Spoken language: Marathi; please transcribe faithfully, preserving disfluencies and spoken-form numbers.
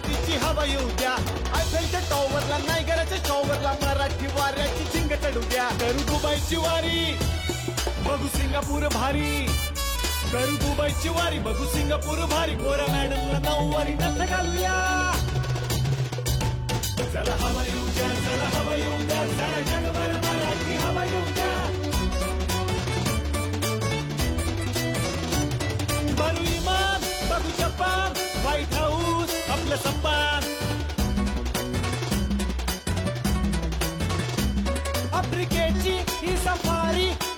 मराठीची हवा येऊ द्या. आयफेलच्या टॉवरला नायगराच्या शॉवरला मराठी वाऱ्याची झिंग चढू द्या. करू दुबईची वारी बघू सिंगापूर भारी. करू दुबईची वारी बघू सिंगापूर भारी. गोरा मॅडमला नऊवारी नथ घालूया. चला हवा येऊ द्या, चला हवा येऊ द्या, सारा जगभर मराठी हवा येऊ द्या. बरू इमान बघू जपान, व्हाईट हाऊस आपलं सन्मान. आफ्रिकेची ही सफारी